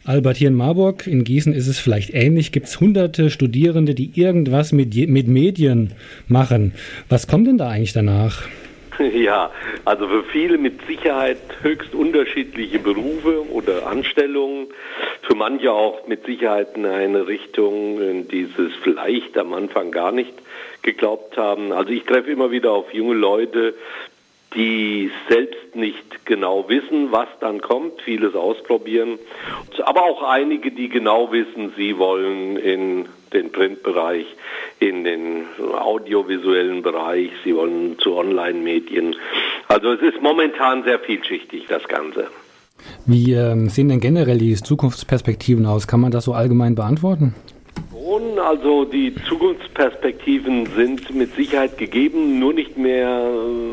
Albert, hier in Marburg, in Gießen ist es vielleicht ähnlich. Gibt es hunderte Studierende, die irgendwas mit Medien machen. Was kommt denn da eigentlich danach? Ja, also für viele mit Sicherheit höchst unterschiedliche Berufe oder Anstellungen. Für manche auch mit Sicherheit in eine Richtung, in die sie es vielleicht am Anfang gar nicht geglaubt haben. Also ich treffe immer wieder auf junge Leute, die selbst nicht genau wissen, was dann kommt, vieles ausprobieren. Aber auch einige, die genau wissen, sie wollen in den Printbereich, in den audiovisuellen Bereich, sie wollen zu Online-Medien. Also es ist momentan sehr vielschichtig, das Ganze. Wie sehen denn generell die Zukunftsperspektiven aus? Kann man das so allgemein beantworten? Also die Zukunftsperspektiven sind mit Sicherheit gegeben, nur nicht mehr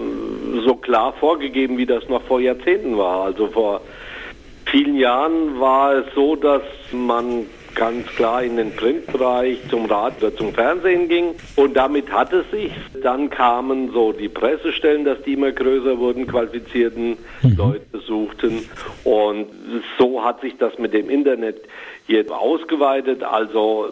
so klar vorgegeben, wie das noch vor Jahrzehnten war. Also vor vielen Jahren war es so, dass man ganz klar in den Printbereich, zum Radio oder zum Fernsehen ging und damit hat es sich. Dann kamen so die Pressestellen, dass die immer größer wurden, qualifizierten Leute suchten und so hat sich das mit dem Internet jetzt ausgeweitet. Also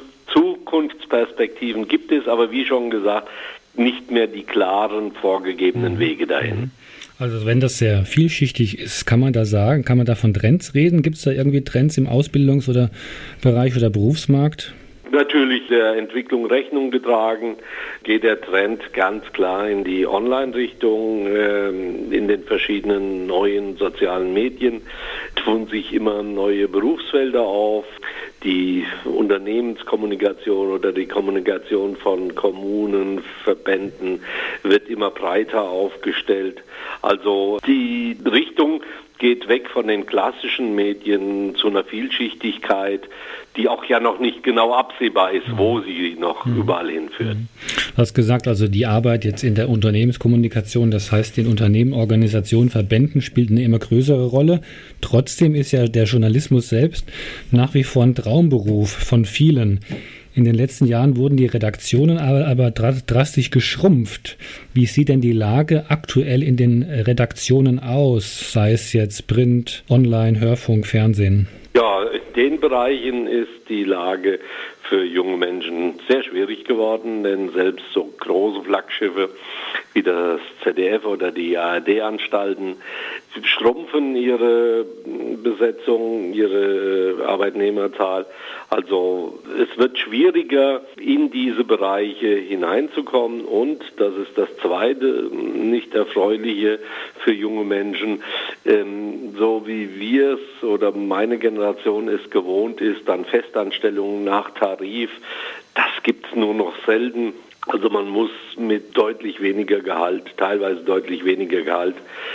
Zukunftsperspektiven gibt es, aber wie schon gesagt, nicht mehr die klaren vorgegebenen Wege dahin. Also wenn das sehr vielschichtig ist, kann man da von Trends reden? Gibt es da irgendwie Trends im Ausbildungs- oder Bereich oder Berufsmarkt? Natürlich der Entwicklung Rechnung getragen, geht der Trend ganz klar in die Online-Richtung. In den verschiedenen neuen sozialen Medien tun sich immer neue Berufsfelder auf. Die Unternehmenskommunikation oder die Kommunikation von Kommunen, Verbänden wird immer breiter aufgestellt. Also die Richtung geht weg von den klassischen Medien zu einer Vielschichtigkeit, die auch ja noch nicht genau absehbar ist, wo sie noch überall hinführt. Du hast gesagt, also die Arbeit jetzt in der Unternehmenskommunikation, das heißt in Unternehmen, Organisationen, Verbänden spielt eine immer größere Rolle. Trotzdem ist ja der Journalismus selbst nach wie vor ein Traumberuf von vielen. In den letzten Jahren wurden die Redaktionen aber drastisch geschrumpft. Wie sieht denn die Lage aktuell in den Redaktionen aus, sei es jetzt Print, Online, Hörfunk, Fernsehen? Ja, in den Bereichen ist die Lage für junge Menschen sehr schwierig geworden, denn selbst so große Flaggschiffe wie das ZDF oder die ARD-Anstalten schrumpfen ihre Besetzung, ihre Arbeitnehmerzahl. Also es wird schwieriger, in diese Bereiche hineinzukommen und, das ist das Zweite, nicht Erfreuliche für junge Menschen, so wie wir es oder meine Generation es gewohnt ist, dann Festanstellungen nach Tarif, das gibt es nur noch selten. Also man muss mit deutlich weniger Gehalt, teilweise deutlich weniger Gehalt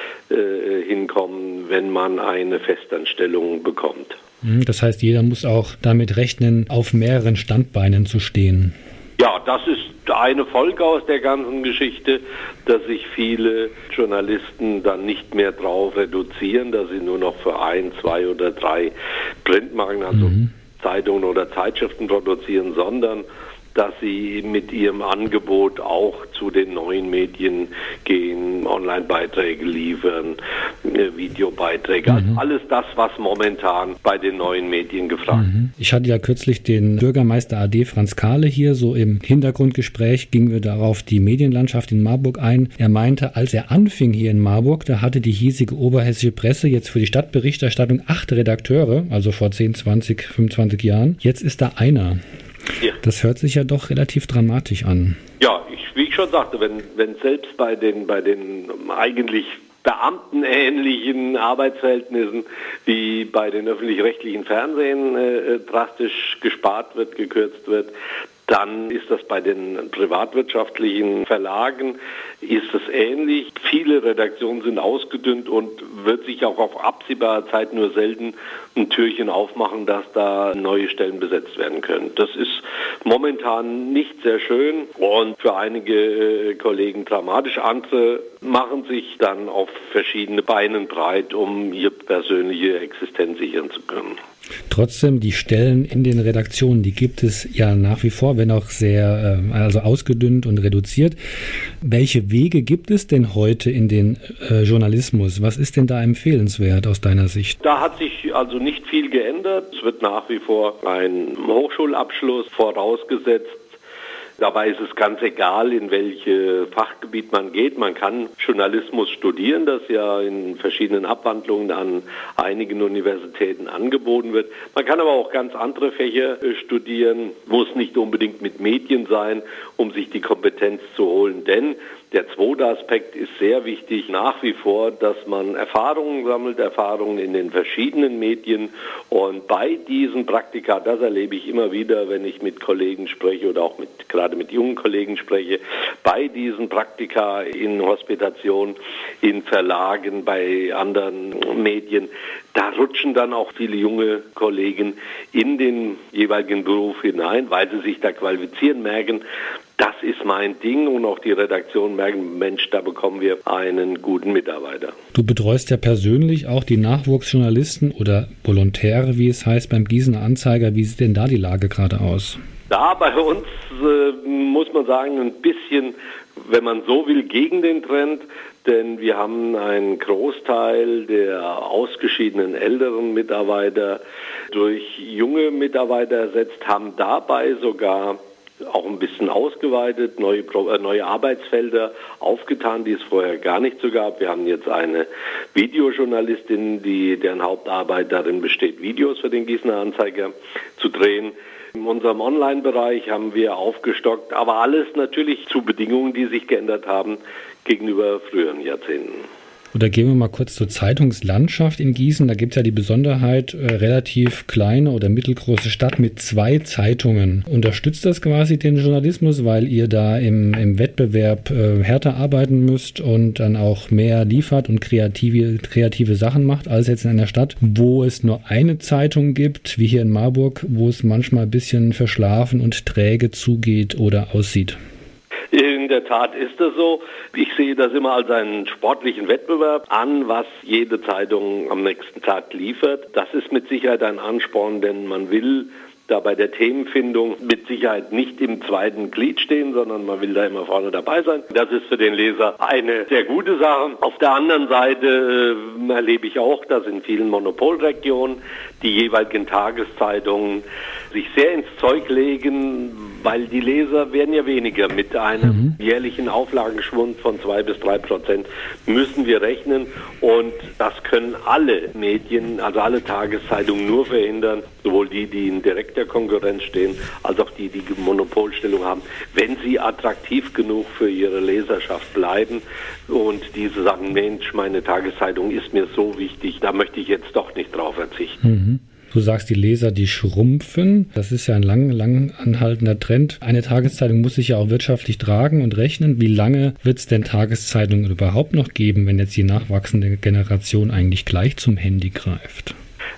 hinkommen, wenn man eine Festanstellung bekommt. Das heißt, jeder muss auch damit rechnen, auf mehreren Standbeinen zu stehen. Ja, das ist eine Folge aus der ganzen Geschichte, dass sich viele Journalisten dann nicht mehr drauf reduzieren, dass sie nur noch für 1, 2 oder 3 Printmarken, also Zeitungen oder Zeitschriften produzieren, sondern dass sie mit ihrem Angebot auch zu den neuen Medien gehen, Online-Beiträge liefern, Videobeiträge, also alles das, was momentan bei den neuen Medien gefragt ist. Ich hatte ja kürzlich den Bürgermeister AD Franz Kahle hier, so im Hintergrundgespräch gingen wir darauf die Medienlandschaft in Marburg ein. Er meinte, als er anfing hier in Marburg, da hatte die hiesige oberhessische Presse jetzt für die Stadtberichterstattung 8 Redakteure, also vor 10, 20, 25 Jahren. Jetzt ist da einer. Ja. Das hört sich ja doch relativ dramatisch an. Ja, wie ich schon sagte, wenn selbst bei den eigentlich beamtenähnlichen Arbeitsverhältnissen wie bei den öffentlich-rechtlichen Fernsehen drastisch gespart wird, gekürzt wird, dann ist das bei den privatwirtschaftlichen Verlagen, ist es ähnlich. Viele Redaktionen sind ausgedünnt und wird sich auch auf absehbare Zeit nur selten ein Türchen aufmachen, dass da neue Stellen besetzt werden können. Das ist momentan nicht sehr schön und für einige Kollegen dramatisch. Andere machen sich dann auf verschiedene Beinen breit, um ihre persönliche Existenz sichern zu können. Trotzdem, die Stellen in den Redaktionen, die gibt es ja nach wie vor, wenn auch sehr ausgedünnt und reduziert. Welche Wege gibt es denn heute in den Journalismus? Was ist denn da empfehlenswert aus deiner Sicht? Da hat sich also nicht viel geändert. Es wird nach wie vor ein Hochschulabschluss vorausgesetzt. Dabei ist es ganz egal, in welches Fachgebiet man geht. Man kann Journalismus studieren, das ja in verschiedenen Abwandlungen an einigen Universitäten angeboten wird. Man kann aber auch ganz andere Fächer studieren, muss nicht unbedingt mit Medien sein, um sich die Kompetenz zu holen. Denn der zweite Aspekt ist sehr wichtig nach wie vor, dass man Erfahrungen sammelt, Erfahrungen in den verschiedenen Medien. Und bei diesen Praktika, das erlebe ich immer wieder, wenn ich mit Kollegen spreche oder auch gerade mit jungen Kollegen spreche, bei diesen Praktika in Hospitation, in Verlagen, bei anderen Medien, da rutschen dann auch viele junge Kollegen in den jeweiligen Beruf hinein, weil sie sich da qualifizieren, merken, das ist mein Ding, und auch die Redaktion merken, Mensch, da bekommen wir einen guten Mitarbeiter. Du betreust ja persönlich auch die Nachwuchsjournalisten oder Volontäre, wie es heißt, beim Gießener Anzeiger. Wie sieht denn da die Lage gerade aus? Da bei uns muss man sagen, ein bisschen, wenn man so will, gegen den Trend. Denn wir haben einen Großteil der ausgeschiedenen älteren Mitarbeiter durch junge Mitarbeiter ersetzt, haben dabei sogar auch ein bisschen ausgeweitet, neue Arbeitsfelder aufgetan, die es vorher gar nicht so gab. Wir haben jetzt eine Videojournalistin, deren Hauptarbeit darin besteht, Videos für den Gießener Anzeiger zu drehen. In unserem Online-Bereich haben wir aufgestockt, aber alles natürlich zu Bedingungen, die sich geändert haben gegenüber früheren Jahrzehnten. Oder gehen wir mal kurz zur Zeitungslandschaft in Gießen. Da gibt es ja die Besonderheit, relativ kleine oder mittelgroße Stadt mit 2 Zeitungen. Unterstützt das quasi den Journalismus, weil ihr da im Wettbewerb härter arbeiten müsst und dann auch mehr liefert und kreative Sachen macht, als jetzt in einer Stadt, wo es nur eine Zeitung gibt, wie hier in Marburg, wo es manchmal ein bisschen verschlafen und träge zugeht oder aussieht? In der Tat ist das so. Ich sehe das immer als einen sportlichen Wettbewerb an, was jede Zeitung am nächsten Tag liefert. Das ist mit Sicherheit ein Ansporn, denn man will da bei der Themenfindung mit Sicherheit nicht im zweiten Glied stehen, sondern man will da immer vorne dabei sein. Das ist für den Leser eine sehr gute Sache. Auf der anderen Seite erlebe ich auch, dass in vielen Monopolregionen die jeweiligen Tageszeitungen sich sehr ins Zeug legen, weil die Leser werden ja weniger. Mit einem jährlichen Auflagenschwund von 2-3% müssen wir rechnen, und das können alle Medien, also alle Tageszeitungen nur verhindern, sowohl die in direkter Konkurrenz stehen, als auch die Monopolstellung haben, wenn sie attraktiv genug für ihre Leserschaft bleiben und diese sagen, Mensch, meine Tageszeitung ist mir so wichtig, da möchte ich jetzt doch nicht drauf verzichten. Du sagst, die Leser, die schrumpfen. Das ist ja ein lang anhaltender Trend. Eine Tageszeitung muss sich ja auch wirtschaftlich tragen und rechnen. Wie lange wird es denn Tageszeitungen überhaupt noch geben, wenn jetzt die nachwachsende Generation eigentlich gleich zum Handy greift?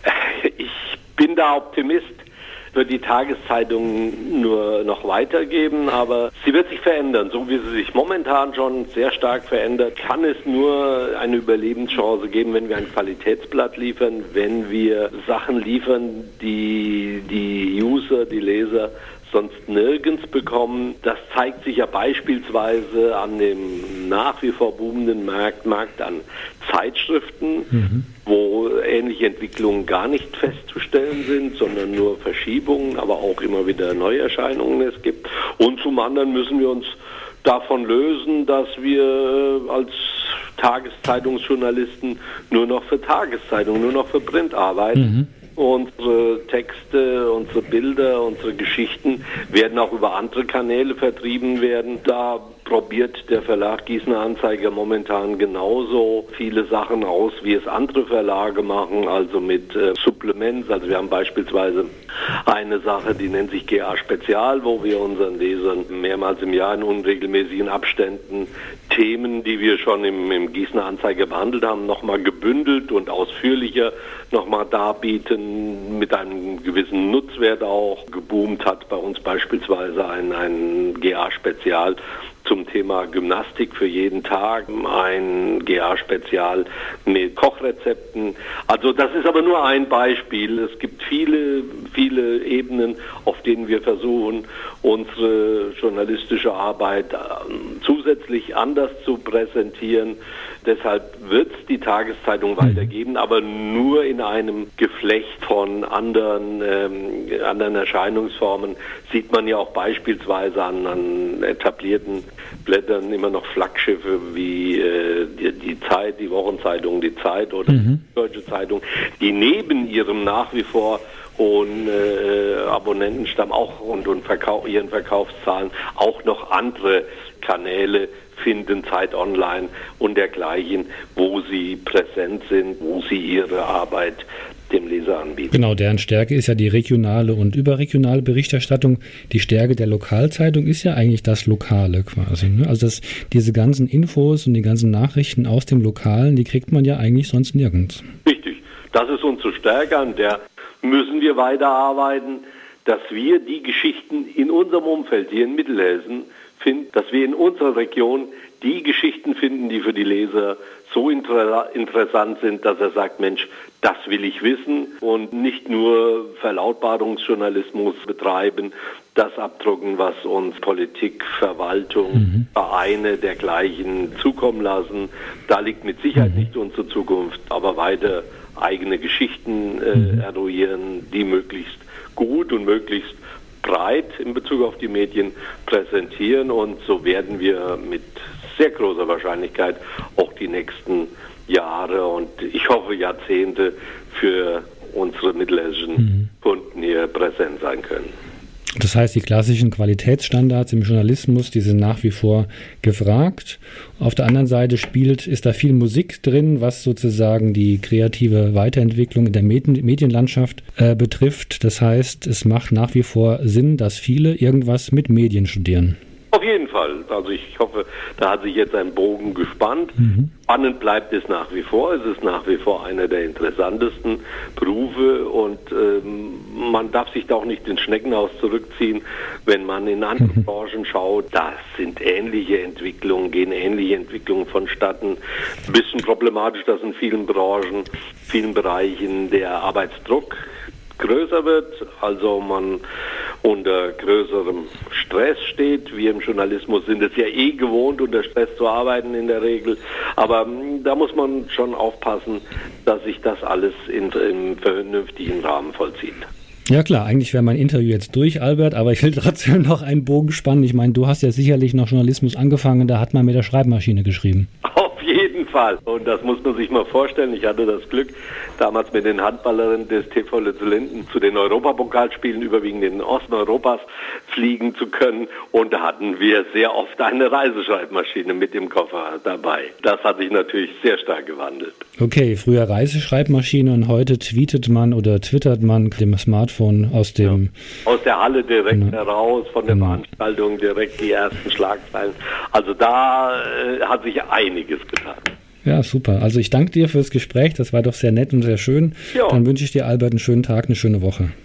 Ich bin da Optimist. Wird die Tageszeitung nur noch weitergeben, aber sie wird sich verändern. So wie sie sich momentan schon sehr stark verändert, kann es nur eine Überlebenschance geben, wenn wir ein Qualitätsblatt liefern, wenn wir Sachen liefern, die User, die Leser sonst nirgends bekommen. Das zeigt sich ja beispielsweise an dem nach wie vor boomenden Markt an Zeitschriften, wo ähnliche Entwicklungen gar nicht festzustellen sind, sondern nur Verschiebungen, aber auch immer wieder Neuerscheinungen es gibt. Und zum anderen müssen wir uns davon lösen, dass wir als Tageszeitungsjournalisten nur noch für Tageszeitungen, nur noch für Print arbeiten. Unsere Texte, unsere Bilder, unsere Geschichten werden auch über andere Kanäle vertrieben werden. Da probiert der Verlag Gießener Anzeiger momentan genauso viele Sachen aus, wie es andere Verlage machen, also mit Supplements. Also wir haben beispielsweise eine Sache, die nennt sich GA Spezial, wo wir unseren Lesern mehrmals im Jahr in unregelmäßigen Abständen Themen, die wir schon im Gießener Anzeiger behandelt haben, nochmal gebündelt und ausführlicher nochmal darbieten, mit einem gewissen Nutzwert auch. Geboomt hat bei uns beispielsweise ein GA Spezial, zum Thema Gymnastik für jeden Tag, ein GA-Spezial mit Kochrezepten. Also das ist aber nur ein Beispiel. Es gibt viele, viele Ebenen, auf denen wir versuchen, unsere journalistische Arbeit zusätzlich anders zu präsentieren. Deshalb wird es die Tageszeitung weitergeben, aber nur in einem Geflecht von anderen Erscheinungsformen. Sieht man ja auch beispielsweise an etablierten Blättern immer noch Flaggschiffe wie die Zeit, die Wochenzeitung, die Zeit oder die Deutsche Zeitung, die neben ihrem nach wie vor hohen Abonnentenstamm auch und ihren Verkaufszahlen auch noch andere Kanäle finden, Zeit Online und dergleichen, wo sie präsent sind, wo sie ihre Arbeit dem Leser anbieten. Genau, deren Stärke ist ja die regionale und überregionale Berichterstattung. Die Stärke der Lokalzeitung ist ja eigentlich das Lokale quasi. Ne? Also diese ganzen Infos und die ganzen Nachrichten aus dem Lokalen, die kriegt man ja eigentlich sonst nirgends. Richtig, das ist unsere Stärke, an der müssen wir weiterarbeiten, dass wir die Geschichten in unserem Umfeld hier in Mittelhessen finden, dass wir in unserer Region die Geschichten finden, die für die Leser so interessant sind, dass er sagt, Mensch, das will ich wissen und nicht nur Verlautbarungsjournalismus betreiben, das abdrucken, was uns Politik, Verwaltung, Vereine dergleichen zukommen lassen. Da liegt mit Sicherheit nicht unsere Zukunft, aber weiter eigene Geschichten eruieren, die möglichst gut und möglichst breit in Bezug auf die Medien präsentieren, und so werden wir mit sehr großer Wahrscheinlichkeit auch die nächsten Jahre und ich hoffe Jahrzehnte für unsere mittelhessischen Kunden hier präsent sein können. Das heißt, die klassischen Qualitätsstandards im Journalismus, die sind nach wie vor gefragt. Auf der anderen Seite ist da viel Musik drin, was sozusagen die kreative Weiterentwicklung in der Medienlandschaft betrifft. Das heißt, es macht nach wie vor Sinn, dass viele irgendwas mit Medien studieren. Auf jeden Fall. Also ich hoffe, da hat sich jetzt ein Bogen gespannt. Spannend bleibt es nach wie vor. Es ist nach wie vor einer der interessantesten Berufe und man darf sich da auch nicht ins Schneckenhaus zurückziehen. Wenn man in andere Branchen schaut, da sind gehen ähnliche Entwicklungen vonstatten. Ein bisschen problematisch, dass in vielen Branchen, vielen Bereichen der Arbeitsdruck größer wird, also man unter größerem Stress steht. Wir im Journalismus sind es ja gewohnt, unter Stress zu arbeiten in der Regel, aber da muss man schon aufpassen, dass sich das alles im vernünftigen Rahmen vollzieht. Ja klar, eigentlich wäre mein Interview jetzt durch, Albert, aber ich will trotzdem noch einen Bogen spannen. Ich meine, du hast ja sicherlich noch Journalismus angefangen, da hat man mit der Schreibmaschine geschrieben. Auf jeden Fall. Und das muss man sich mal vorstellen. Ich hatte das Glück, damals mit den Handballerinnen des TV Lützelenden zu den Europapokalspielen überwiegend in den Osten Europas fliegen zu können. Und da hatten wir sehr oft eine Reiseschreibmaschine mit im Koffer dabei. Das hat sich natürlich sehr stark gewandelt. Okay, früher Reiseschreibmaschine und heute tweetet man oder twittert man mit dem Smartphone aus der Halle direkt heraus, von der Veranstaltung direkt die ersten Schlagzeilen. Also da hat sich einiges getan. Ja, super. Also ich danke dir fürs Gespräch. Das war doch sehr nett und sehr schön. Ja. Dann wünsche ich dir, Albert, einen schönen Tag, eine schöne Woche.